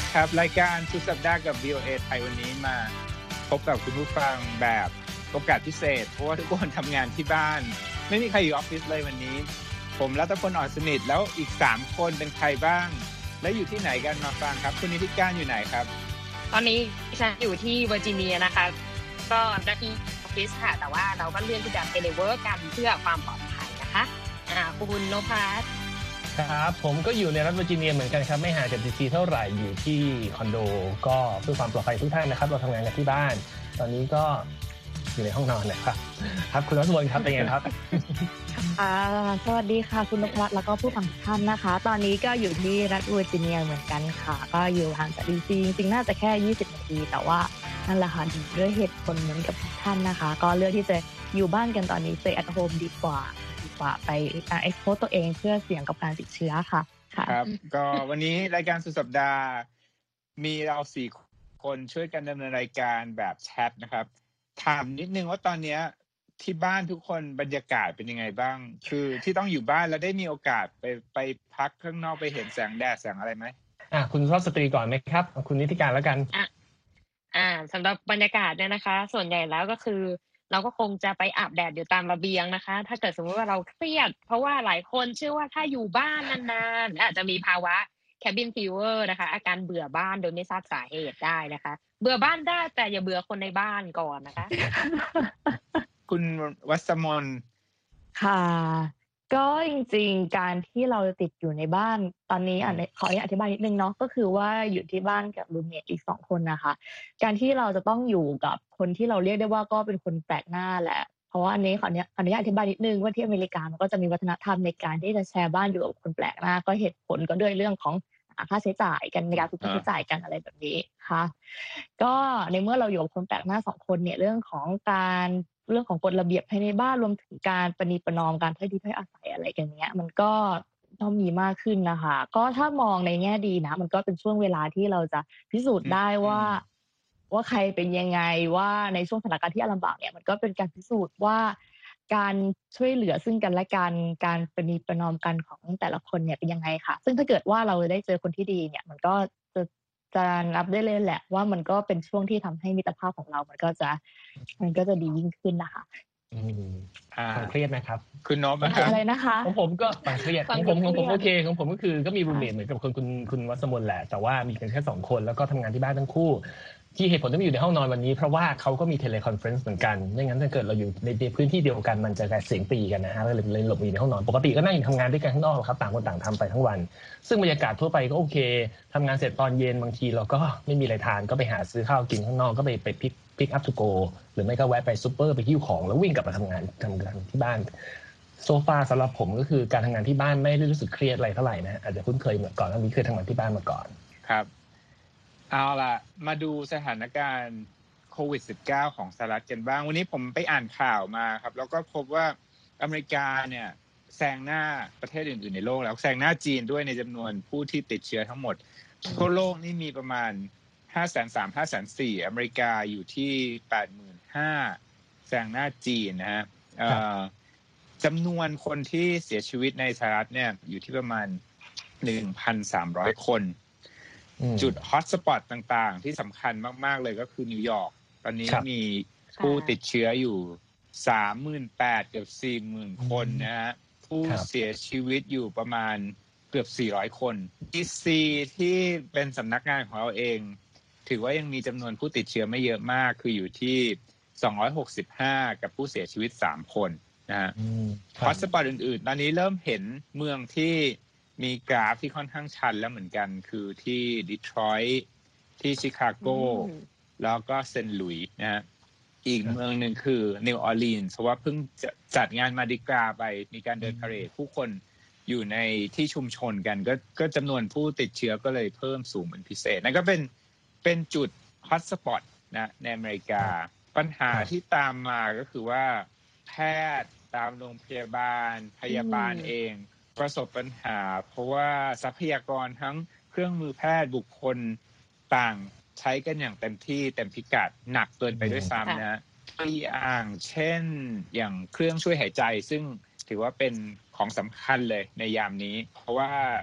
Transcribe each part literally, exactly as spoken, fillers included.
ครับรายการสุดสัปดาห์กับ วี โอ เอ ไทยวันนี้มาพบกับคุณผู้ฟังแบบโอกาสพิเศษเพราะว่าทุกคนทำงานที่บ้านไม่มีใครอยู่ออฟฟิศเลยวันนี้ผมรัตพล อ่อนสนิทแล้วอีกสามคนเป็นใครบ้างและอยู่ที่ไหนกันมาฟังครับคุณนิติการอยู่ไหนครับตอนนี้ฉันอยู่ที่เวอร์จิเนียนะคะก็หน้าที่ออฟฟิศค่ะแต่ว่าเราก็เลือกที่จะเทเลเวิร์กกันเพื่อความปลอดภัยนะคะอ่าคุณนภัสครับผมก็อยู่ในรัฐเวอร์จิเนียเหมือนกันครับไม่ห่างจากดีซีเท่าไหร่อยู่ที่คอนโดก็เพื่อความปลอดภัยทุกท่านนะครับเราทำงานกันที่บ้านตอนนี้ก็อยู่ในห้องนอนนะครับครับคุณรัศมนครับเป็นไงครับอ่าสวัสดีค่ะคุณนภัสแล้วก็ผู้ฟังทุกท่านนะคะตอนนี้ก็อยู่ที่รัฐเวอร์จิเนียเหมือนกันค่ะก็อยู่ห่างจากดีซีจริงๆน่าจะแค่ยี่สิบนาทีแต่ว่านั่นแหละค่ะด้วยเหตุผลเหมือนกับทุกท่านนะคะก็เลือกที่จะอยู่บ้านกันตอนนี้ stay at home ดีกว่าดีกว่าไปอ่า expose ตัวเองเพื่อเสี่ยงกับการติดเชื้อค่ะครับก็วันนี้รายการสุดสัปดาห์มีเราสี่คนช่วยกันดำเนินรายการแบบแชทนะครับถามนิดนึงว่าตอนนี้ที่บ้านทุกคนบรรยากาศเป็นยังไงบ้างคือที่ต้องอยู่บ้านแล้วได้มีโอกาสไปไปพักข้างนอกไปเห็นแสงแดดแสงอะไรไหมอ่ะคุณรอบสตรีก่อนไหมครับคุณนิติการแล้วกันอ่ะอ่าสำหรับบรรยากาศเนี่ยนะคะส่วนใหญ่แล้วก็คือเราก็คงจะไปอาบแดดอยู่ตามระเบียงนะคะถ้าเกิดสมมติว่าเราเครียดเพราะว่าหลายคนเชื่อว่าถ้าอยู่บ้านนานๆอาจจะมีภาวะ cabin fever นะคะอาการเบื่อบ้านโดยไม่ทราบสาเหตุได้นะคะเบื่อบ้านได้แต่อย่าเบื่อคนในบ้านก่อนนะคะคุณวัสมนค่ะก็จริงๆการที่เราติดอยู่ในบ้านตอนนี้อ่ะขออธิบายนิดนึงเนาะก็คือว่าอยู่ที่บ้านกับรูมเมทอีกสองคนนะคะการที่เราจะต้องอยู่กับคนที่เราเรียกได้ว่าก็เป็นคนแปลกหน้าแหละเพราะว่าอันนี้ขออนุญาตอธิบายนิดนึงว่าที่อเมริกามันก็จะมีวัฒนธรรมในการที่จะแชร์บ้านอยู่กับคนแปลกหน้าก็เหตุผลก็ด้วยเรื่องของค่าใช้จ่ายกันในการคุยค่าใช้จ่ายกันอะไรแบบนี้ค่ะก็ในเมื่อเราอยู่กับคนแปลกหน้าสองคนเนี่ยเรื่องของการเรื่องของกฎระเบียบภายในบ้านรวมถึงการประนีประนอมการถ้อยทีถ้อยอาศัยอะไรกันเนี้ยมันก็ต้องมีมากขึ้นนะคะก็ถ้ามองในแง่ดีนะมันก็เป็นช่วงเวลาที่เราจะพิสูจน์ได้ว่าว่าใครเป็นยังไงว่าในช่วงสถานการณ์ที่ลำบากเนี่ยมันก็เป็นการพิสูจน์ว่าการช่วยเหลือซึ่งกันและกันการประนีประนอมกันของแต่ละคนเนี่ยเป็นยังไงค่ะซึ่งถ้าเกิดว่าเราได้เจอคนที่ดีเนี่ยมันก็จะจะนับได้เลยแหละว่ามันก็เป็นช่วงที่ทำให้มิตรภาพของเรามันก็จะมันก็จะดียิ่งขึ้นนะคะอืมความเครียดนะครับคุณน้องอะไรนะคะของผมก็ความเครียดของผมของผมโอเคของผมก็คือก็มีรูมเมทเหมือนกับคนคุณคุณวัสมนแหละแต่ว่ามีกันแค่สองคนแล้วก็ทำงานที่บ้านทั้งคู่ที่เหตุผลที่มาอยู่ในห้องนอนวันนี้เพราะว่าเขาก็มีเทเลคอนเฟอเรนซ์เหมือนกันไม่งั้นถ้าเกิดเราอยู่ในพื้นที่เดียวกันมันจะกลายเสียงตีกันนะฮะเลยเลยหลบอยู่ในห้องนอนปกติก็นั่งอยู่ทำงานด้วยกันข้างนอกครับต่างคนต่างทำไปทั้งวันซึ่งบรรยากาศทั่วไปก็โอเคทำงานเสร็จตอนเย็นบางทีเราก็ไม่มีอะไรทานก็ไปหาซื้อข้าวกินข้างนอกก็ไปไปพิกพิกอัพทูโกหรือไม่ก็แวะไปซูเปอร์ไปหิ้วของแล้ววิ่งกลับมาทำงานทำงานที่บ้านโซฟาสำหรับผมก็คือการทำงานที่บ้านไม่ได้รู้สึกเครียดอะไรเท่าไหร่นะอาจจะคุ้นเคยเหมือนก่อนแล้วมีเคยทำงานที่บ้านมาก่อนครับเอาล่ะมาดูสถานการณ์โควิด สิบเก้า ของสหรัฐกันบ้างวันนี้ผมไปอ่านข่าวมาครับแล้วก็พบว่าอเมริกาเนี่ยแซงหน้าประเทศอื่นๆในโลกแล้วแซงหน้าจีนด้วยในจำนวนผู้ที่ติดเชื้อทั้งหมดทั่วโลกนี่มีประมาณ ห้าแสนสาม ห้าแสนสี่ อเมริกาอยู่ที่ แปดหมื่นห้าพัน แซงหน้าจีนนะฮะเอ่อจำนวนคนที่เสียชีวิตในสหรัฐเนี่ยอยู่ที่ประมาณ หนึ่งพันสามร้อย คนจุดฮอตสปอตต่างๆที่สำคัญมากๆเลยก็คือนิวยอร์กตอนนี้มีผู้ติดเชื้ออยู่ สามหมื่นแปดพัน เกือบ สี่หมื่น คนนะฮะผู้เสียชีวิตอยู่ประมาณเกือบสี่ร้อยคน ดี ซี ที่เป็นสำนักงานของเราเองถือว่ายังมีจำนวนผู้ติดเชื้อไม่เยอะมากคืออยู่ที่สองร้อยหกสิบห้ากับผู้เสียชีวิตสามคนนะฮะฮอตสปอตอื่นๆตอนนี้เริ่มเห็นเมืองที่มีกราฟที่ค่อนข้างชันแล้วเหมือนกันคือที่ดีทรอยต์ที่ชิคาโกแล้วก็เซนต์หลุยส์นะฮะอีกเมืองหนึ่งคือนิวออร์ลีนส์เพราะว่าเพิ่งจัดงานมาดิกราไปมีการเดินพาเหรดผู้คนอยู่ในที่ชุมชนกันก็ก็จำนวนผู้ติดเชื้อก็เลยเพิ่มสูงเป็นพิเศษนั่นก็เป็นเป็นจุดฮอตสปอตนะในอเมริกาปัญหาที่ตามมาก็คือว่าแพทย์ตามโรงพยาบาลพยาบาลเองประสบปัญหาเพราะว่าทรัพยากรทั้งเครื่องมือแพทย์บุคคลต่างใช้กันอย่างเต็มที่เต็มพิกัดหนักเกินไปด้วยซ้ำนะตัวอย่างเช่นอย่างเครื่องช่วยหายใจซึ่งถือว่าเป็นของสำคัญเลยในยามนี้เพราะว่า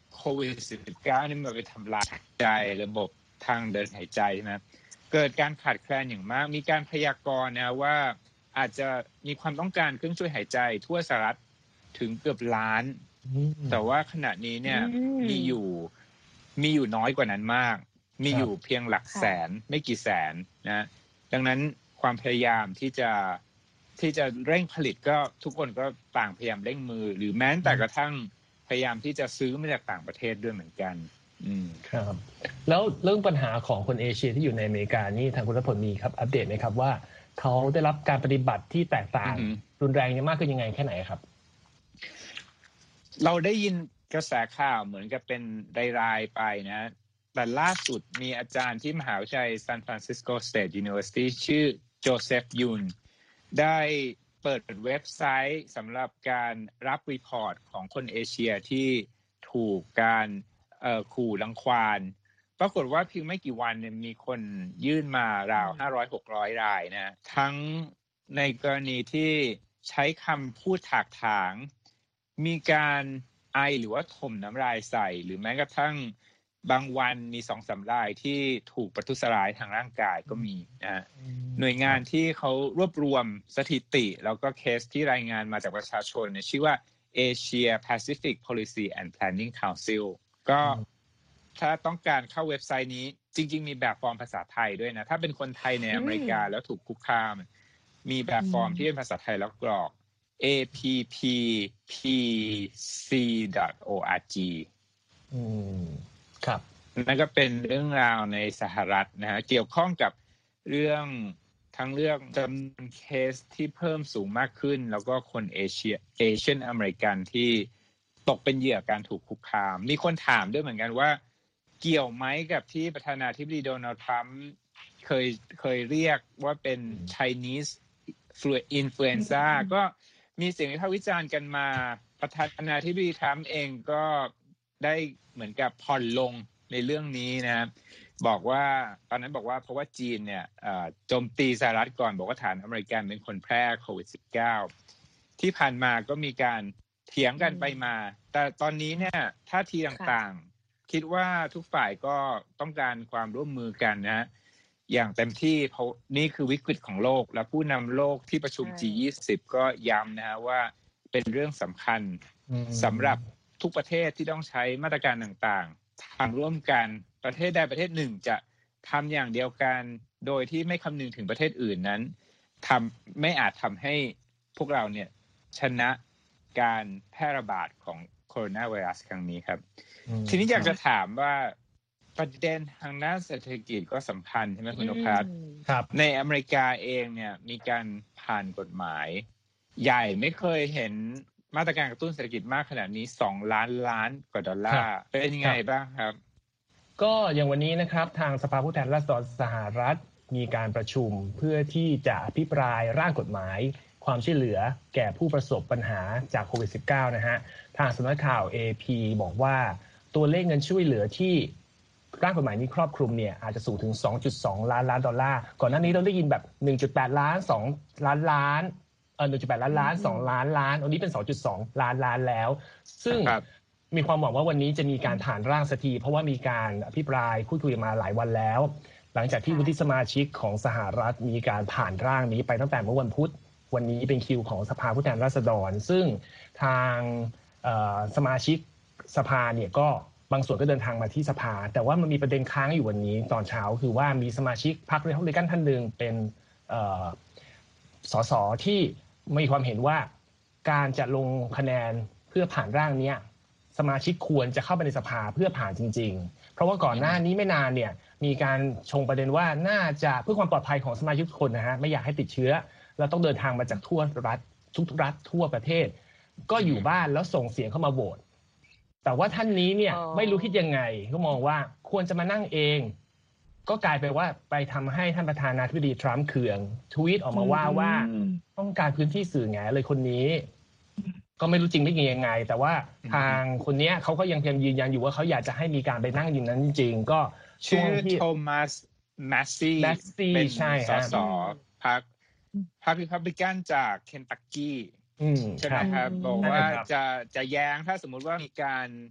โควิด สิบเก้า นี่มันไปทำลายใจระบบทางเดินหายใจนะเกิดการขาดแคลนอย่างมากมีการพยากรณ์นะว่าอาจจะมีความต้องการเครื่องช่วยหายใจทั่วสหรัฐถึงเกือบล้านแต่ว่าขณะนี้เนี่ยมีอยู่มีอยู่น้อยกว่านั้นมากมีอยู่เพียงหลักแสนไม่กี่แสนนะดังนั้นความพยายามที่จะที่จะเร่งผลิตก็ทุกคนก็ต่างพยายามเร่งมือหรือแม้แต่กระทั่งพยายามที่จะซื้อมาจากต่างประเทศด้วยเหมือนกันอืมครับแล้วเรื่องปัญหาของคนเอเชียที่อยู่ในอเมริกานี่ทางคุณรัฐพลมีครับอัปเดตไหมครับว่าเขาได้รับการปฏิบัติที่แตกต่างรุนแรงมากขึ้นยังไงแค่ไหนครับเราได้ยินกระแสข่าวเหมือนกับเป็นรายๆไปนะแต่ล่าสุดมีอาจารย์ที่มหาวิทยาลัย San Francisco State University ชื่อโจเซฟยุนได้เปิดเว็บไซต์สำหรับการรับรีพอร์ตของคนเอเชียที่ถูกการเอ่อขู่รังควานปรากฏว่าเพียงไม่กี่วันเนี่ยมีคนยื่นมาราว ห้าร้อย หกร้อย รายนะทั้งในกรณีที่ใช้คำพูดถากถางมีการไอหรือว่าถมน้ำลายใส่หรือแม้กระทั่งบางวันมี สองสาม รายที่ถูกประทุษร้ายทางร่างกายก็มีนะหน่วยงานที่เขารวบรวมสถิติแล้วก็เคสที่รายงานมาจากประชาชนเนี่ยชื่อว่า Asia Pacific Policy and Planning Council ก็ถ้าต้องการเข้าเว็บไซต์นี้จริงๆมีแบบฟอร์มภาษาไทยด้วยนะถ้าเป็นคนไทยในอเมริกาแล้วถูกคุกคามมีแบบฟอร์มที่เป็นภาษาไทยแล้วกรอก เอ พี พี พี ซี ดอท โอ อาร์ จีอืมครับนั่นก็เป็นเรื่องราวในสหรัฐนะฮะเกี่ยวข้องกับเรื่องทั้งเรื่องจำนวนเคสที่เพิ่มสูงมากขึ้นแล้วก็คนเอเชียเอเชียนอเมริกันที่ตกเป็นเหยื่อการถูกคุกคามมีคนถามด้วยเหมือนกันว่าเกี่ยวไหมกับที่ประธานาธิบดีโดนัลด์ทรัมป์เคยเคยเรียกว่าเป็น Chinese influenza ก็มีเสียงวิพากษ์วิจารณ์กันมาประธานาธิบดีทรัมป์เองก็ได้เหมือนกับผ่อนลงในเรื่องนี้นะครับบอกว่าตอนนั้นบอกว่าเพราะว่าจีนเนี่ยโจมตีสหรัฐก่อนบอกว่าฐานอเมริกันเป็นคนแพร่โควิด สิบเก้า ที่ผ่านมาก็มีการเถียงกันไปมาแต่ตอนนี้เนี่ยท่าทีต่างๆคิดว่าทุกฝ่ายก็ต้องการความร่วมมือกันนะอย่างเต็มที่เพราะนี่คือวิกฤตของโลกและผู้นำโลกที่ประชุม จี ยี่สิบ ก็ย้ำนะฮะว่าเป็นเรื่องสำคัญสำหรับทุกประเทศที่ต้องใช้มาตรการต่างๆทำร่วมกันประเทศใดประเทศหนึ่งจะทำอย่างเดียวกันโดยที่ไม่คำนึงถึงประเทศอื่นนั้นทำไม่อาจทำให้พวกเราเนี่ยชนะการแพร่ระบาดของโคโรนาไวรัสครั้งนี้ครับทีนี้อยากจะถามว่าประเด็นทางด้านเศรษฐกิจก็สำคัญใช่ไหมคุณนภัสครับในอเมริกาเองเนี่ยมีการผ่านกฎหมายใหญ่ไม่เคยเห็นมาตรการกระตุ้นเศรษฐกิจมากขนาดนี้สองล้านล้านกว่าดอลลาร์เป็นยังไงบ้างครับก็อย่างวันนี้นะครับทางสภาผู้แทนราษฎรสหรัฐมีการประชุมเพื่อที่จะอภิปรายร่างกฎหมายความช่วยเหลือแก่ผู้ประสบปัญหาจากโควิด สิบเก้า นะฮะทางสำนักข่าว เอ พี บอกว่าตัวเลขเงินช่วยเหลือที่ร่างกฎหมายนี้ครอบคลุมเนี่ยอาจจะสูงถึง สองจุดสอง ล้านล้านดอลลาร์ก่อนหน้านี้เราได้ยินแบบ หนึ่งจุดแปด ล้านสองล้านล้านเอ่อ หนึ่งจุดแปด ล้านล้านสองล้านล้านอันนี้เป็น สองจุดสอง ล้านล้านแล้วซึ่งมีความหวังว่าวันนี้จะมีการผ่านร่างสักทีเพราะว่ามีการอภิปรายพูดคุยมาหลายวันแล้วหลังจากที่วุฒิสมาชิกของสหรัฐมีการผ่านร่างนี้ไปตั้งแต่เมื่อวันพุธวันนี้เป็นคิวของสภาผู้แทนราษฎรซึ่งทางสมาชิกสภาเนี่ยก็บางส่วนก็เดินทางมาที่สภาแต่ว่ามันมีประเด็นค้างอยู่วันนี้ตอนเช้าคือว่ามีสมาชิกพรรคเรพับลิกันท่านหนึ่งเป็นสสที่มีความเห็นว่าการจะลงคะแนนเพื่อผ่านร่างนี้สมาชิกควรจะเข้าไปในสภาเพื่อผ่านจริงๆเพราะว่าก่อนหน้านี้ไม่นานเนี่ยมีการชงประเด็นว่าน่าจะเพื่อความปลอดภัยของสมาชิกทุกคนนะฮะไม่อยากให้ติดเชื้อแล้วต้องเดินทางมาจากทั่วรัฐทุกรัฐทั่วประเทศก็อยู่บ้านแล้วส่งเสียงเข้ามาโหวตแต่ว่าท่านนี้เนี่ยไม่รู้คิดยังไงก็มองว่าควรจะมานั่งเองก็กลายเป็นว่าไปทำให้ท่านประธานาธิบดีทรัมป์เคืองทวีตออกมาว่าว่าต้องการพื้นที่สื่อไงเลยคนนี้ก็ไม่รู้จริงไม่จริงยังไงแต่ว่าทางคนนี้เขาก็ยังพยายามยืนยันอยู่ว่าเขาอยากจะให้มีการไปนั่งอย่างนั้นจริงๆก็ชื่อโทมัสแมสซี่เป็นสสพรรคพรรครีพับลิกันจากเคนตักกี้ใช่ไหมครับบอกว่าจะจะแย้งถ้าสมมุติว่ามีการ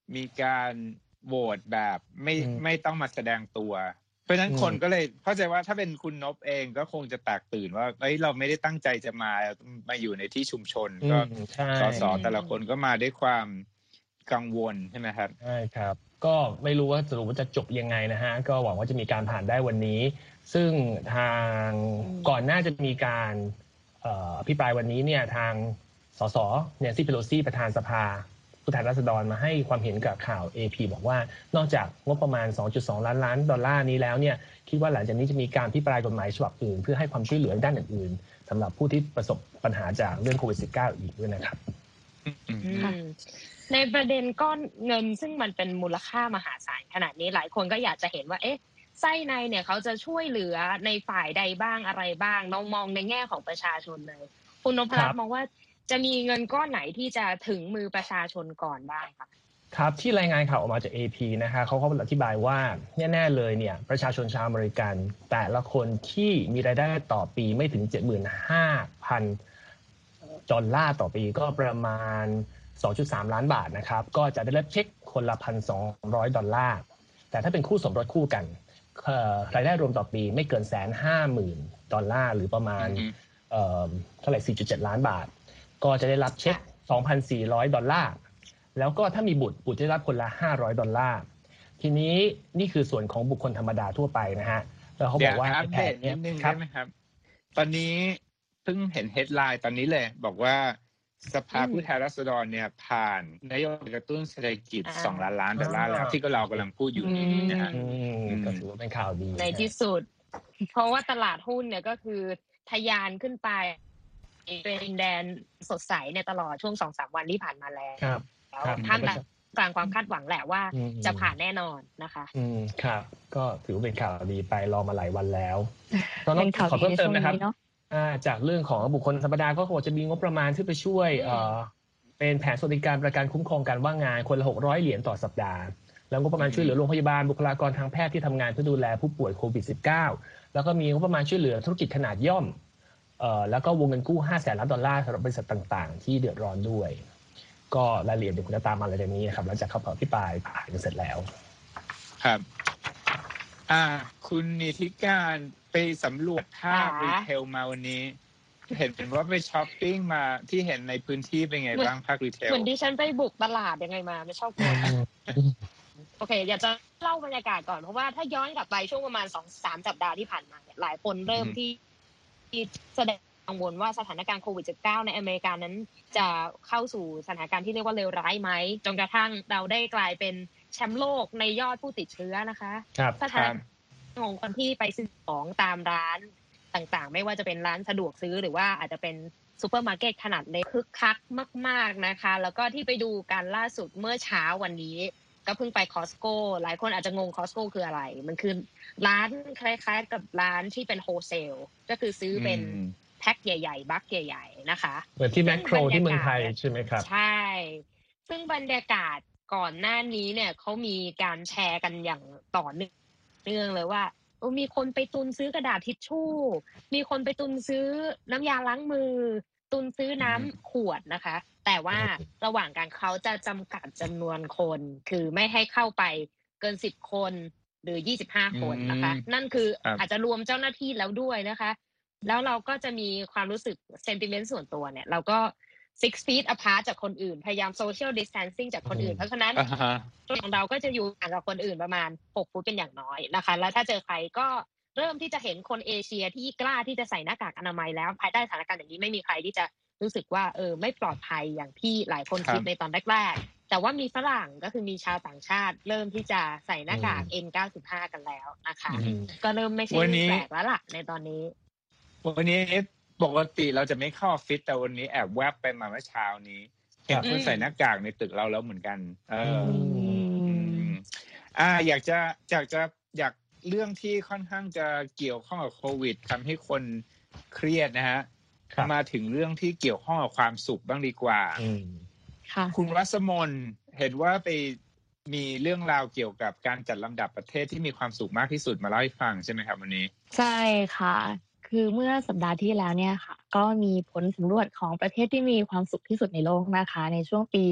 มีการโหวตแบบไม่อืมไม่ต้องมาแสดงตัว เพราะฉะนั้นอืมคนก็เลยเข้าใจว่าถ้าเป็นคุณนพเองก็คงจะแตกตื่นว่าเอ้ยเราไม่ได้ตั้งใจจะมามาอยู่ในที่ชุมชนอืก็มใช่สสแต่ละคนก็มาด้วยความกังวลใช่ไหมครับใช่ครับก็ไม่รู้ว่าสรุปว่าจะจบยังไงนะฮะก็หวังว่าจะมีการผ่านได้วันนี้ ซึ่งทางก่อนหน้าจะมีการเอ่ออภิปรายวันนี้เนี่ยทางสสเนนซี่เพโลซีประธานสภาผู้แทนราษฎรมาให้ความเห็นกับข่าว เอ พี บอกว่านอกจากงบประมาณ สองจุดสอง ล้านล้านดอลลาร์นี้แล้วเนี่ยคิดว่าหลังจากนี้จะมีการอภิปรายกฎหมายฉบับอื่นเพื่อให้ความช่วยเหลือด้านอื่นๆสำหรับผู้ที่ประสบปัญหาจากเรื่องโควิด สิบเก้า อีกด้วยนะครับอืมอืมในประเด็นก้อนเงินซึ่งมันเป็นมูลค่ามหาศาลขนาดนี้หลายคนก็อยากจะเห็นว่าเอ๊ะไส้ในเนี่ยเขาจะช่วยเหลือในฝ่ายใดบ้างอะไรบ้างลองมองในแง่ของประชาชนเลยคุณนพรัตน์มองว่าจะมีเงินก้อนไหนที่จะถึงมือประชาชนก่อนบ้างคะครับที่รายงานข่าวออกมาจาก เอ พี นะคะเขาก็อธิบายว่าแน่ๆเลยเนี่ยประชาชนชาวอเมริกันแต่ละคนที่มีรายได้ต่อปีไม่ถึง เจ็ดหมื่นห้าพัน ดอลลาร์ต่อปีก็ประมาณ สองจุดสาม ล้านบาทนะครับก็จะได้รับเช็คคนละ หนึ่งพันสองร้อย ดอลลาร์แต่ถ้าเป็นคู่สมรสคู่กันรายได้รวมต่อปีไม่เกิน หนึ่งแสนห้าหมื่น ดอลลาร์หรือประมาณเอ่อเท่าไหร่ สี่จุดเจ็ด ล้านบาทก็จะได้รับเช็ค สองพันสี่ร้อย ดอลลาร์แล้วก็ถ้ามีบุตรบุตรจะได้รับคนละห้าร้อยดอลลาร์ทีนี้นี่คือส่วนของบุคคลธรรมดาทั่วไปนะฮะแล้วเขาบอกว่าอัปเดตนิดนึงได้ไหมครับตอนนี้เพิ่งเห็นเฮดไลน์ตอนนี้เลยบอกว่าสภาผู้แทนราษฎรเนี่ยผ่านนโยบายกระตุ้นเศรษฐกิจสองล้านล้านดอลลาร์แล้วที่ก็เรากำลังพูดอยู่นี้นะฮะอืมก็ถือว่าเป็นข่าวดีในที่สุด เพราะว่าตลาดหุ้นเนี่ยก็คือทะยานขึ้นไปเป็นดินแดนสดใสในตลอดช่วง สองสาม วันที่ผ่านมาแล้วครับแล้วท่ามกลางความคาดหวังแหละว่าอืมจะผ่านแน่นอนนะคะอืมครับก็ถือว่าเป็นข่าวดีไปรอมาหลายวันแล้วตอนเป็นี้นข่าวขอดีเพิ่มในเติช่มวงนะครับนี้เนาะอ่าจากเรื่องของบุคคลธรรมดาก็คงจะมีงบประมาณที่ไปช่วยอืมเอ่อเป็นแผนสวัสดิการประกันคุ้มครองการว่างงานคนละหกร้อยเหรียญต่อสัปดาห์แล้วงบประมาณช่วยเหลือโรงพยาบาลบุคลากรทางแพทย์ที่ทำงานเพื่อดูแลผู้ป่วยโควิด สิบเก้า แล้วก็มีงบประมาณช่วยเหลือธุรกิจขนาดย่อมเอ่อแล้วก็วงเงินกู้ห้าแสนล้านดอลลาร์สำหรับบริษัทต่างๆที่เดือดร้อนด้วย ก็รายละเอียดเดี๋ยวผมจะตามมาหลังจากนี้นะครับหลังจากเขาอภิปรายผ่านกันเสร็จแล้วครับ อ่า คุณนิติการไปสำรวจภาพรีเทลมาวันนี้ เห็นเป็นว่าไปช้อปปิ้งมาที่เห็นในพื้นที่เป็นไงบ้างภาครีเทลเหมือนดิฉันไปบุกตลาดยังไงมาไม่ชอบกลัวโอเคอยากจะเล่าบรรยากาศก่อนเพราะว่าถ้าย้อนกลับไปช่วงประมาณ สองถึงสาม สัปดาห์ที่ผ่านมาเนี่ยหลายคนเริ่มที่ที่แสดงกังวลว่าสถานการณ์โควิด สิบเก้า ในอเมริกานั้นจะเข้าสู่สถานการณ์ที่เรียกว่าเลวร้ายไหมจนกระทั่งเราได้กลายเป็นแชมป์โลกในยอดผู้ติดเชื้อนะคะครับสถานของคนที่ไปซื้อของตามร้านต่างๆไม่ว่าจะเป็นร้านสะดวกซื้อหรือว่าอาจจะเป็นซูเปอร์มาร์เก็ตขนาดเล็กคึกคักมากๆนะคะแล้วก็ที่ไปดูการล่าสุดเมื่อเช้าวันนี้ก็เพิ่งไปคอสโก้หลายคนอาจจะงงคอสโก้คืออะไรมันคือร้านคล้ายๆกับร้านที่เป็นโฮเซลก็คือซื้อเป็นแพ็คใหญ่ๆบัคใหญ่ๆนะคะเหมือนที่แมคโครที่เมืองไทยใช่ไหมครับใช่ซึ่งบรรยากาศก่อนหน้านี้เนี่ยเขามีการแชร์กันอย่างต่อเนื่องเลยว่ามีคนไปตุนซื้อกระดาษทิชชู่มีคนไปตุนซื้อน้ำยาล้างมือตุนซื้อน้ำขวดนะคะแต่ว่าระหว่างการเขาจะจำกัดจำนวนคนคือไม่ให้เข้าไปเกินสิบคนหรือยี่สิบห้าคนนะคะนั่นคืออาจจะรวมเจ้าหน้าที่แล้วด้วยนะคะแล้วเราก็จะมีความรู้สึกเซนติเมนต์ส่วนตัวเนี่ยเราก็ six feet apart จากคนอื่นพยายาม social distancing จากคนอื่นเพราะฉะนั้นตัวของเราก็จะอยู่ห่างกับคนอื่นประมาณหกฟุตเป็นอย่างน้อยนะคะแล้วถ้าเจอใครก็เริ่มที่จะเห็นคนเอเชียที่กล้าที่จะใส่หน้ากากอนามัยแล้วภายใต้สถานการณ์อย่างนี้ไม่มีใครที่จะรู้สึกว่าเออไม่ปลอดภัยอย่างที่หลายคนคิดในตอนแรกๆแต่ว่ามีฝรั่งก็คือมีชาวต่างชาติเริ่มที่จะใส่หน้ากาก เอ็น เก้าสิบห้า กันแล้วนะคะก็เริ่มไม่ใช่เรื่องแปลกแล้วล่ะในตอนนี้วันนี้ปกติเราจะไม่เข้าออฟฟิศแต่วันนี้แอบแวบไปมาเมื่อเช้านี้เห็นคนใส่หน้ากากในตึกเราแล้วเหมือนกันเอออ่าอยากจะอยากจะอยากเรื่องที่ค่อนข้างจะเกี่ยวข้องกับโควิดทำให้คนเครียดนะฮะมาถึงเรื่องที่เกี่ยวข้องกับความสุขบ้างดีกว่าคุณรัศมนเห็นว่าไปมีเรื่องราวเกี่ยวกับการจัดลำดับประเทศที่มีความสุขมากที่สุดมาเล่าให้ฟังใช่ไหมครับวันนี้ใช่ค่ะคือเมื่อสัปดาห์ที่แล้วเนี่ยค่ะก็มีผลสำรวจของประเทศที่มีความสุขที่สุดในโลกนะคะในช่วงปี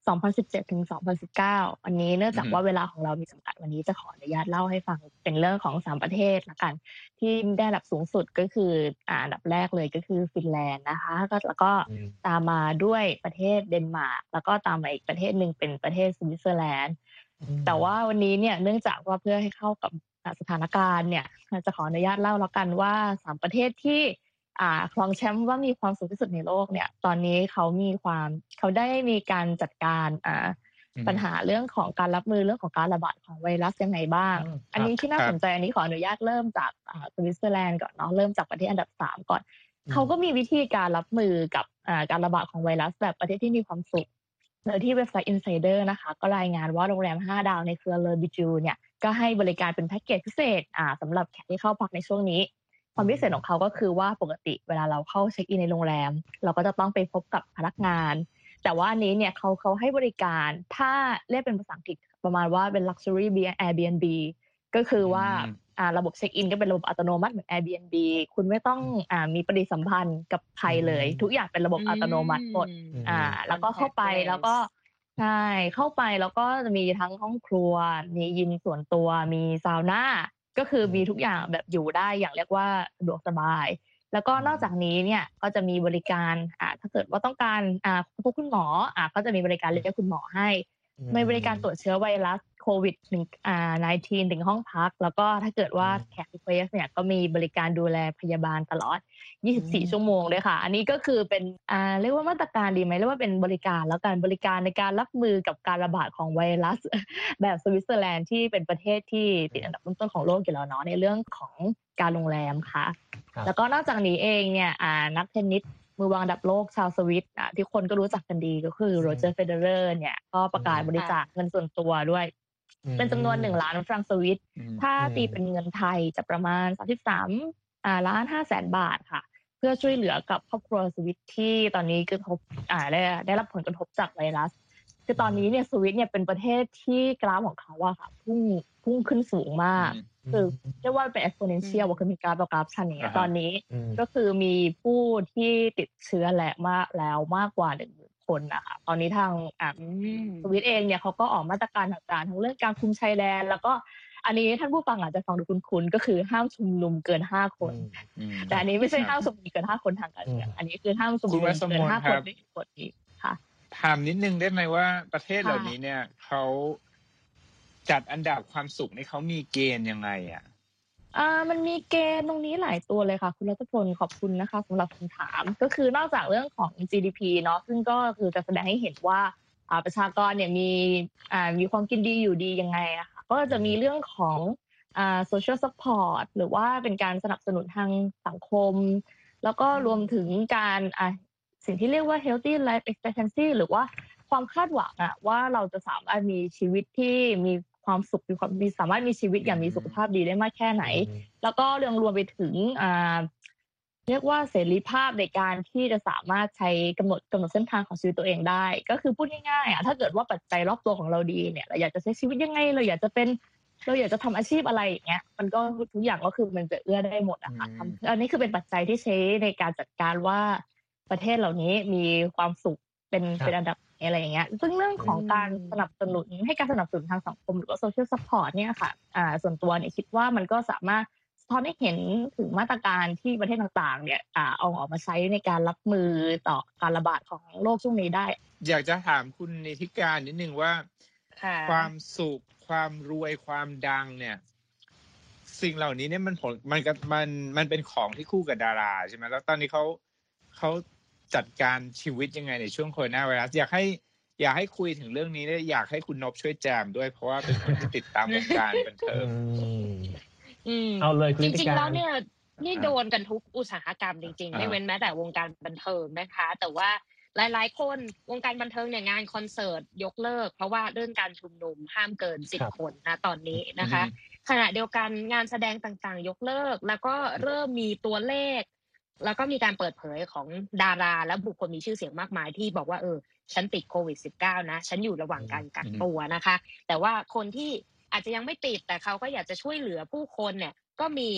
สองพันสิบเจ็ด ถึง สองพันสิบเก้า อันนี้เนื่องจากว่าเวลาของเรามีจำกัดวันนี้จะขออนุญาตเล่าให้ฟังเป็นเรื่องของสามประเทศละกันที่ได้อันดับสูงสุดก็คืออ่าอันดับแรกเลยก็คือฟินแลนด์นะคะก็แล้วก็ตามมาด้วยประเทศเดนมาร์กแล้วก็ตามมาอีกประเทศนึงเป็นประเทศสวิตเซอร์แลนด์แต่ว่าวันนี้เนี่ยเนื่องจากว่าเพื่อให้เข้ากับสถานการณ์เนี่ยจะขออนุญาตเล่าแล้วกันว่าสามประเทศที่อ่าครองแชมป์ว่ามีความสุขที่สุดในโลกเนี่ยตอนนี้เขามีความเขาได้มีการจัดการอ่าปัญหาเรื่องของการรับมือเรื่องของการระบาดของไวรัสยังไงบ้างอันนี้ที่น่าสนใจอันนี้ขออนุญาตเริ่มจากอ่าสวิตเซอร์แลนด์ก่อนเนาะเริ่มจากประเทศอันดับสามก่อนเขาก็มีวิธีการรับมือกับอ่าการระบาดของไวรัสแบบประเทศที่มีความสุขโดยที่เว็บไซต์ Insider นะคะก็รายงานว่าโรงแรมห้าดาวในเครือเลอบิจูเนี่ยก็ให้บริการเป็นแพ็กเกจพิเศษอ่าสำหรับแขกที่เข้าพักในช่วงนี้ความพิเศษของเขาก็คือว่าปกติเวลาเราเข้าเช็คอินในโรงแรมเราก็จะต้องไปพบกับพนักงานแต่ว่าอันนี้เนี่ยเขาเขาให้บริการถ้าเรียกเป็นภาษาอังกฤษประมาณว่าเป็น luxury Airbnb ก็คือว่าอ่าระบบเช็คอินก็เป็นระบบอัตโนมัติเหมือน Airbnb คุณไม่ต้องอ่ามีปฏิสัมพันธ์กับใครเลยทุกอย่างเป็นระบบอัตโนมัติหมดอ่าแล้วก็เข้าไปแล้วก็ใช่เข้าไปแล้วก็จะมีทั้งห้องครัวมียิมส่วนตัวมีซาวน่าก็คือมีทุกอย่างแบบอยู่ได้อย่างเรียกว่าสะดวกสบายแล้วก็นอกจากนี้เนี่ยก็จะมีบริการอ่าถ้าเกิดว่าต้องการอ่าพบคุณหมออ่าก็จะมีบริการเรียกคุณหมอให้มีบริการตรวจเชื้อไวรัสโควิดหนึ่งอ่าสิบเก้าถึงห้องพักแล้วก็ถ้าเกิดว่าแขกรีเควสเนี่ยก็มีบริการดูแลพยาบาลตลอดยี่สิบสี่ชั่วโมงด้วยค่ะอันนี้ก็คือเป็นอ่าเรียกว่ามาตรการดีไหมเรียกว่าเป็นบริการแล้วกันบริการในการรับมือกับการระบาดของไวรัสแบบสวิตเซอร์แลนด์ที่เป็นประเทศที่ติดอันดับต้นๆของโลกอยู่แล้วเนาะในเรื่องของการโรงแรมค่ะแล้วก็นอกจากนี้เองเนี่ยอ่านักเทนนิสมือวางอันดับโลกชาวสวิตอ่ะที่คนก็รู้จักกันดีก็คือโรเจอร์เฟเดอเรอร์เนี่ยก็ประกาศบริจาคเงินส่วนตัวด้วยเป็นจำนวนหนึ่งล้านฟรังก์สวิตถ้าตีเป็นเงินไทยจะประมาณสามสิบสามอ่าล้านห้าแสนบาทค่ะเพื่อช่วยเหลือกับครอบครัวสวิตที่ตอนนี้กระทบอ่าได้ได้รับผลกระทบจากไวรัสคือตอนนี้เนี่ยสวิตเนี่ยเป็นประเทศที่กราฟของเขาอะค่ะพุ่งพุ่งขึ้นสูงมากคือเรียกว่าเป็น exponential ว่าคือมีกราฟแบบกราฟชันเนี่ยตอนนี้ก็คือมีผู้ที่ติดเชื้อแหละมากแล้วมากกว่าหนึ่งหมื่นคนนะคะตอนนี้ทางอ่าสวิตเองเนี่ยเขาก็ออกมาตรการต่างๆทั้งเรื่องการคุมชายแดนแล้วก็อันนี้ท่านผู้ฟังอาจจะฟังดูคุ้นๆก็คือห้ามชุมนุมเกินห้าคนแต่อันนี้ไม่ใช่ห้ามชุมนุมเกินห้าคนทางการเมืองอันนี้คือห้ามชุมนุมเกินห้าคนในกฎนี้ค่ะถามนิดนึงได้ไหมว่าประเทศเหล่านี้เนี่ยเขาจัดอันดับความสุขนี่เขามีเกณฑ์ยังไงอ่ะอ่ามันมีเกณฑ์ตรงนี้หลายตัวเลยค่ะคุณรัตพลขอบคุณนะคะสำหรับคำถามก็คือนอกจากเรื่องของ จี ดี พี เนาะซึ่งก็คือจะแสดงให้เห็นว่าอ่าประชากรเนี่ยมีอ่ามีความกินดีอยู่ดียังไงอะค่ะก็จะมีเรื่องของอ่า social support หรือว่าเป็นการสนับสนุนทางสังคมแล้วก็รวมถึงการอ่าสิ่งที่เรียกว่า healthy life expectancy หรือว่าความคาดหวังอะว่าเราจะสามารถมีชีวิตที่มีความสุขมีความมีสามารถมีชีวิตอย่างมีสุขภาพดีได้มากแค่ไหนแล้วก็เรื่องรวมไปถึงอ่าเรียกว่าเสรีภาพในการที่จะสามารถใช้กำหนดกำหนดเส้นทางของชีวิตตัวเองได้ก็คือพูดง่ายๆอ่ะถ้าเกิดว่าปัจจัยรอบตัวของเราดีเนี่ยเราอยากจะใช้ชีวิตยังไงเราอยากจะเป็นเราอยากจะทำอาชีพอะไรอย่างเงี้ยมันก็ทุกอย่างก็คือมันจะเอื้อได้หมดอะค่ะอันนี้คือเป็นปัจจัยที่ใช้ในการจัดการว่าประเทศเหล่านี้มีความสุขเป็นเป็นอันดับอะไรอย่างเงี้ยซึ่งเรื่องของการสนับสนุนให้การสนับสนุนทางสังคมหรือว่า social support เนี่ยค่ะอ่าส่วนตัวเนี่ยคิดว่ามันก็สามารถสะท้อนให้เห็นถึงมาตรการที่ประเทศต่างๆเนี่ยอ่าเอาออกมาใช้ในการรับมือต่อการระบาดของโรคช่วงนี้ได้อยากจะถามคุณนิติการนิดนึงว่าความสุขความรวยความดังเนี่ยสิ่งเหล่านี้เนี่ยมันผลมันมันมันเป็นของที่คู่กับดาราใช่ไหมแล้วตอนนี้เขาเขาจัดการชีวิตยังไงในช่วงโควิดไวรัสอยากให้อยากให้คุยถึงเรื่องนี้และอยากให้คุณนพช่วยแจมด้วยเพราะว่าเป็นคนที่ติดตามวงการบันเทิงเอาเลยจริงๆแล้วเนี่ยนี่โดนกันทุกอุตสาหกรรมจริงๆไม่เว้นแม้แต่วงการบันเทิงนะคะแต่ว่าหลายๆคนวงการบันเทิงเนี่ยงานคอนเสิร์ตยกเลิกเพราะว่าเรื่องการชุมนุมห้ามเกินสิบคนนะตอนนี้นะคะขณะเดียวกันงานแสดงต่างๆยกเลิกแล้วก็เริ่มมีตัวเลขแล้วก็มีการเปิดเผยของดาราและบุคคลมีชื่อเสียงมากมายที่บอกว่าเออฉันติดโควิด สิบเก้า นะฉันอยู่ระหว่างการกักตัวนะคะแต่ว่าคนที่อาจจะยังไม่ติดแต่เขาก็อยากจะช่วยเหลือผู้คนเนี่ยก็มี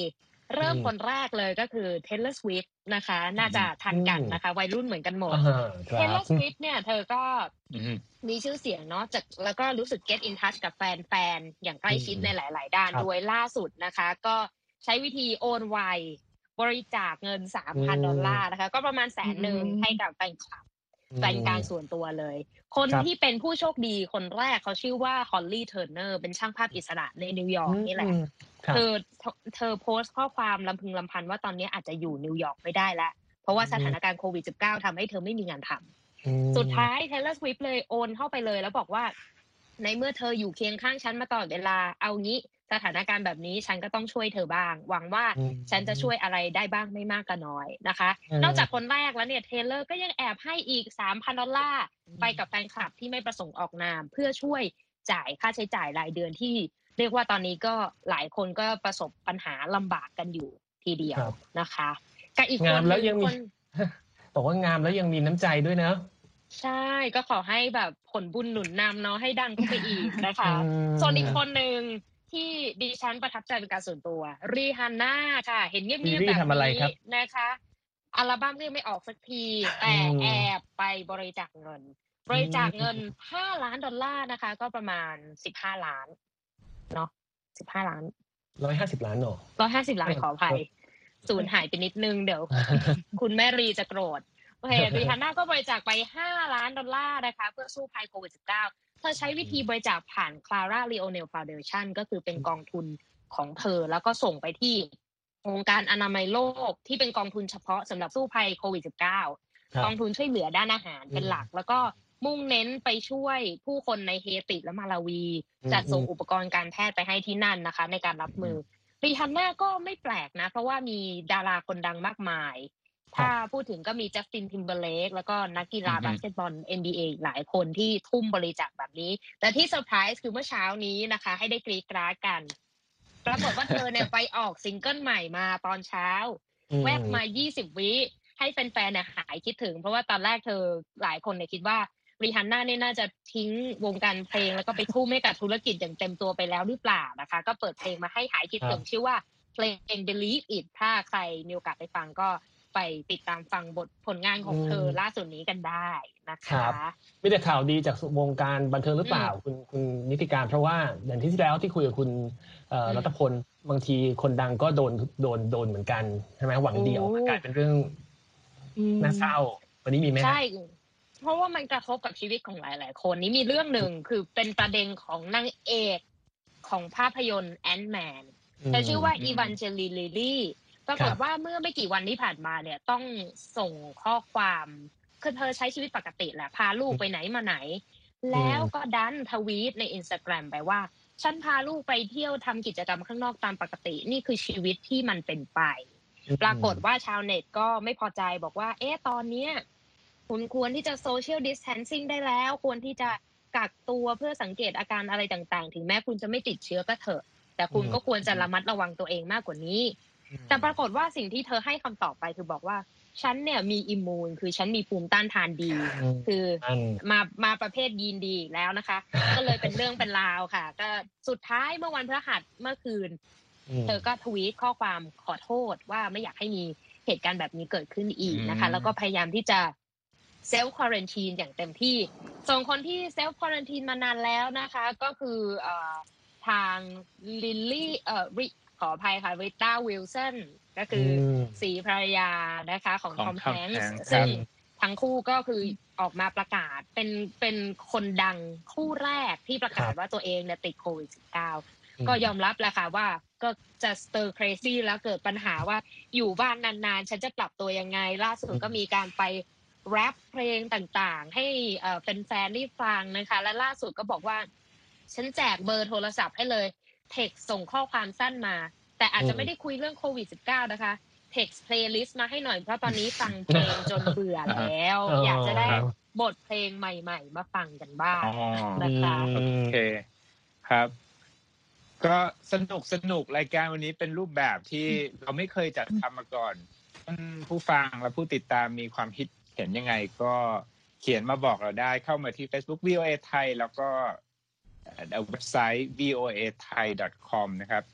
เริ่มคนแรกเลยก็คือ Taylor Swift นะคะน่าจะทันกันนะคะวัยรุ่นเหมือนกันหมด Taylor Swift เนี่ยเธอก็มีชื่อเสียงเนาะจากแล้วก็รู้สึก get in touch กับแฟนๆอย่างใกล้ชิดในหลายๆด้านด้วยล่าสุดนะคะก็ใช้วิธีโอนไวบริจาคเงิน สามพัน ดอลลาร์นะคะก็ประมาณแสนหนึ่งให้กับแฟนคลับเป็นการส่วนตัวเลยคนที่เป็นผู้โชคดีคนแรกเขาชื่อว่าฮอลลี่เทอร์เนอร์เป็นช่างภาพอิสระในนิวยอร์กนี่แหละเธอเธอโพสต์ข้อความลำพึงลำพันว่าตอนนี้อาจจะอยู่นิวยอร์กไม่ได้แล้วเพราะว่าสถานการณ์โควิด สิบเก้า ทำให้เธอไม่มีงานทำสุดท้าย Taylor Swift เลยโอนเข้าไปเลยแล้วบอกว่าในเมื่อเธออยู่เคียงข้างฉันมาตลอดเวลาเอางี้สถานการณ์แบบนี้ฉันก็ต้องช่วยเธอบ้างหวังว่าฉันจะช่วยอะไรได้บ้างไม่มากก็น้อยนะคะนอกจากคนแรกแล้วเนี่ย Taylor ก็ยังแอบให้อีก สามพัน ดอลลาร์ไปกับแฟนคลับที่ไม่ประสงค์ออกนามเพื่อช่วยจ่ายค่าใช้จ่ายรายเดือนที่เรียกว่าตอนนี้ก็หลายคนก็ประสบปัญหาลำบากกันอยู่ทีเดียวนะคะกับอีกคนแล้วยังมีบอกว่างามแล้วยังมีน้ำใจด้วยนะใช่ก็ขอให้แบบผลบุญหนุนนำเนาะให้ดังขึ้นไปอีกนะคะส่วนอีกคนหนึ่งที่ดิฉันประทับใจเป็นการส่วนตัวรีฮานน่าค่ะเห็นเงียบๆแบบนี้นะคะอัลบั้มก็ยังไม่ออกสักทีแต่แอบไปบริจาคเงินบริจาคเงินห้าล้านดอลลาร์นะคะก็ประมาณสิบห้าล้านเนาะสิบห้าล้านหนึ่งร้อยห้าสิบล้านเนาะหนึ่งร้อยห้าสิบล้านขออภัยสูญหายไปนิดนึงเดี๋ยวคุณแม่รีจะโกรธโอเครีฮานน่าก็บริจาคไปห้าล้านดอลลาร์นะคะเพื่อสู้ภัยโควิด สิบเก้า เธอใช้วิธีบริจาคผ่าน Clara Leonel Foundation ก็คือเป็นกองทุนของเธอแล้วก็ส่งไปที่องค์การอนามัยโลกที่เป็นกองทุนเฉพาะสำหรับสู้ภัยโควิด สิบเก้า กองทุนช่วยเหลือด้านอาหารเป็นหลักแล้วก็มุ่งเน้นไปช่วยผู้คนในเฮติและมาลาวีจัดส่งอุปกรณ์การแพทย์ไปให้ที่นั่นนะคะในการรับมือรีฮันน่าก็ไม่แปลกนะเพราะว่ามีดาราคนดังมากมายถ้าพูดถึงก็มีจัสตินทิมเบอร์เลกแล้วก็นักกีฬาบาสเกตบอล เอ็น บี เอ หลายคนที่ทุ่มบริจาคแบบนี้แต่ที่เซอร์ไพรส์คือเมื่อเช้านี้นะคะให้ได้กรี๊ดกราดกันปรากฏว่าเธอเนี่ยไปออกซิงเกิลใหม่มาตอนเช้าแวบมายี่สิบวิให้แฟนๆเนี่ยหายคิดถึงเพราะว่าตอนแรกเธอหลายคนเนี่ยคิดว่ารีฮันน่าเนี่ยน่าจะทิ้งวงการเพลงแล้วก็ไปทุ่มให้กับธุรกิจอย่างเต็มตัวไปแล้วหรือเปล่านะคะก็เปิดเพลงมาให้หายคิดถึงชื่อว่าเพลง Believe It ถ้าใครมีโอกาสไปฟังก็ไปติดตามฟังบทผลงานของเธอล่าสุดนี้กันได้นะคะมีแต่ข่าวดีจากวงการบันเทิงหรือเปล่าคุณคุณนิติการเพราะว่าอย่างที่ที่แล้วที่คุยกับคุณรัตพลบางทีคนดังก็โดนโดนโดนเหมือนกันใช่ไหมหวังดีออกมากลายเป็นเรื่องน่าเศร้าวันนี้มีไหมใช่เพราะว่ามันกระทบกับชีวิตของหลายๆคนนี้มีเรื่องหนึ่งคือเป็นประเด็นของนางเอกของภาพยนตร์แอนด์แมนเธอชื่อว่าอีวานเจลีลิลี่ปรากฏว่าเมื่อไม่กี่วันที่ผ่านมาเนี่ยต้องส่งข้อความคือเธอใช้ชีวิตปกติแหละพาลูกไปไหนมาไหนแล้วก็ดันทวีตใน Instagram ไปว่าฉันพาลูกไปเที่ยวทำกิจกรรมข้างนอกตามปกตินี่คือชีวิตที่มันเป็นไปปรากฏว่าชาวเน็ตก็ไม่พอใจบอกว่าเอ๊ะตอนเนี้ยคุณควรที่จะ social distancing ได้แล้วควรที่จะกักตัวเพื่อสังเกตอาการอะไรต่างๆถึงแม้คุณจะไม่ติดเชื้อก็เถอะแต่คุณก็ควรจะระมัดระวังตัวเองมากกว่านี้แต่ปรากฏว่าสิ่งที่เธอให้คำตอบไปคือบอกว่าฉันเนี่ยมีอิมมูนคือฉันมีภูมิต้านทานดีคือมามาประเภทยีนดีแล้วนะคะก็เลยเป็นเรื่องเป็นราวค่ะก็สุดท้ายเมื่อวันพฤหัสเมื่อคืนเธอก็ทวีตข้อความขอโทษว่าไม่อยากให้มีเหตุการณ์แบบนี้เกิดขึ้นอีกนะคะแล้วก็พยายามที่จะเซลฟ์ควอรันทีนอย่างเต็มที่ส่วนคนที่เซลฟ์ควอรันทีนมานานแล้วนะคะก็คือเอ่อทางลิลลี่เอ่อขออภัยค่ะริต้าวิลสันก็คือศรีภรรยานะคะของทอมแฮงค์ซึ่งทั้งคู่ก็คือออกมาประกาศเป็นเป็นคนดังคู่แรกที่ประกาศว่าตัวเองเนี่ยติดโควิด สิบเก้า ก็ยอมรับแหละค่ะว่าก็จะสเตอร์เครซี่แล้วเกิดปัญหาว่าอยู่บ้านนานๆฉันจะปรับตัวยังไงล่าสุดก็มีการไปแรปเพลงต่างๆให้เอ่อเป็นแฟนได้ฟังนะคะและล่าสุดก็บอกว่าฉันแจกเบอร์โทรศัพท์ให้เลยเท็กซ์ส่งข้อความสั้นมาแต่อาจจะไม่ได้คุยเรื่องโควิด สิบเก้า นะคะเท็กซ์เพลย์ลิสต์มาให้หน่อยเพราะตอนนี้ฟังเพลงจนเบื่อแล้วอยากจะได้บทเพลงใหม่ๆมาฟังกันบ้างนะคะโอเคครับก็สนุกสนุกรายการวันนี้เป็นรูปแบบที่เราไม่เคยจัดทำมาก่อนผู้ฟังและผู้ติดตามมีความคิดเห็นยังไงก็เขียนมาบอกเราได้เข้ามาที่ Facebook วี โอ เอ Thai แล้วก็เว็บไซต์ วี โอ เอ ไทย ดอท คอม นะครับ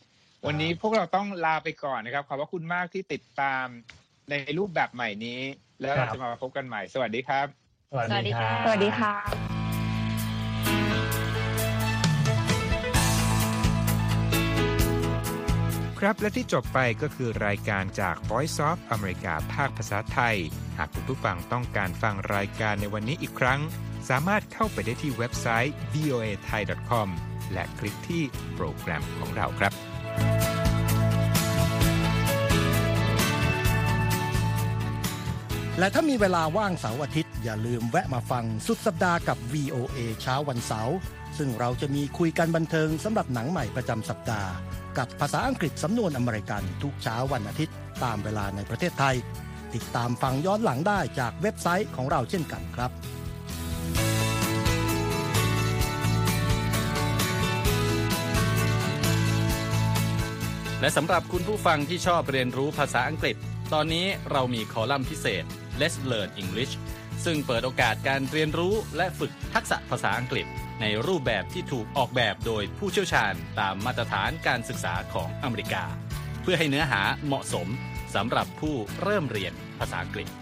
วันนี้พวกเราต้องลาไปก่อนนะครับขอบพระคุณมากที่ติดตามในรูปแบบใหม่นี้แล้วเราจะมาพบกันใหม่สวัสดีครับสวัสดีครับสวัสดีค่ะครับและที่จบไปก็คือรายการจาก Voice of America ภาคภาษาไทยหากคุณผู้ฟังต้องการฟังรายการในวันนี้อีกครั้งสามารถเข้าไปได้ที่เว็บไซต์ วี โอ เอ ไทย ดอท คอม และคลิกที่โปรแกรมของเราครับและถ้ามีเวลาว่างเสาร์อาทิตย์อย่าลืมแวะมาฟังสุดสัปดาห์กับ วี โอ เอ เช้าวันเสาร์ซึ่งเราจะมีคุยกันบันเทิงสำหรับหนังใหม่ประจำสัปดาห์กับภาษาอังกฤษสำนวนอเมริกันทุกเช้าวันอาทิตย์ตามเวลาในประเทศไทยติดตามฟังย้อนหลังได้จากเว็บไซต์ของเราเช่นกันครับและสำหรับคุณผู้ฟังที่ชอบเรียนรู้ภาษาอังกฤษตอนนี้เรามีคอลัมน์พิเศษ Let's Learn English ซึ่งเปิดโอกาสการเรียนรู้และฝึกทักษะภาษาอังกฤษในรูปแบบที่ถูกออกแบบโดยผู้เชี่ยวชาญตามมาตรฐานการศึกษาของอเมริกาเพื่อให้เนื้อหาเหมาะสมสำหรับผู้เริ่มเรียนภาษาอังกฤษ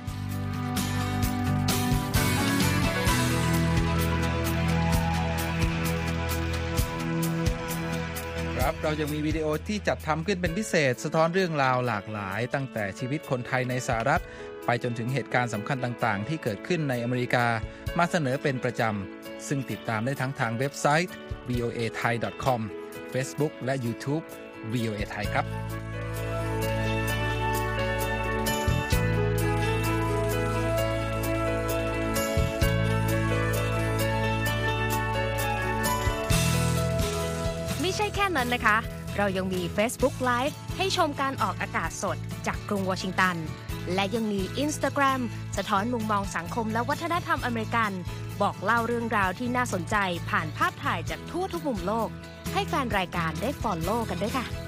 ครับเรายังมีวิดีโอที่จัดทำขึ้นเป็นพิเศษสะท้อนเรื่องราวหลากหลายตั้งแต่ชีวิตคนไทยในสหรัฐไปจนถึงเหตุการณ์สำคัญต่างๆที่เกิดขึ้นในอเมริกามาเสนอเป็นประจำซึ่งติดตามได้ทั้งทางเว็บไซต์ วี โอ เอ ไทย ดอท คอม Facebook และ YouTube วี โอ เอ ไทยครับไม่ใช่แค่นั้นนะคะเรายังมี Facebook Live ให้ชมการออกอากาศสดจากกรุงวอชิงตันและยังมี Instagram สะท้อนมุมมองสังคมและวัฒนธรรมอเมริกันบอกเล่าเรื่องราวที่น่าสนใจผ่านภาพถ่ายจากทั่วทุกมุมโลกให้แฟนรายการได้ follow กันด้วยค่ะ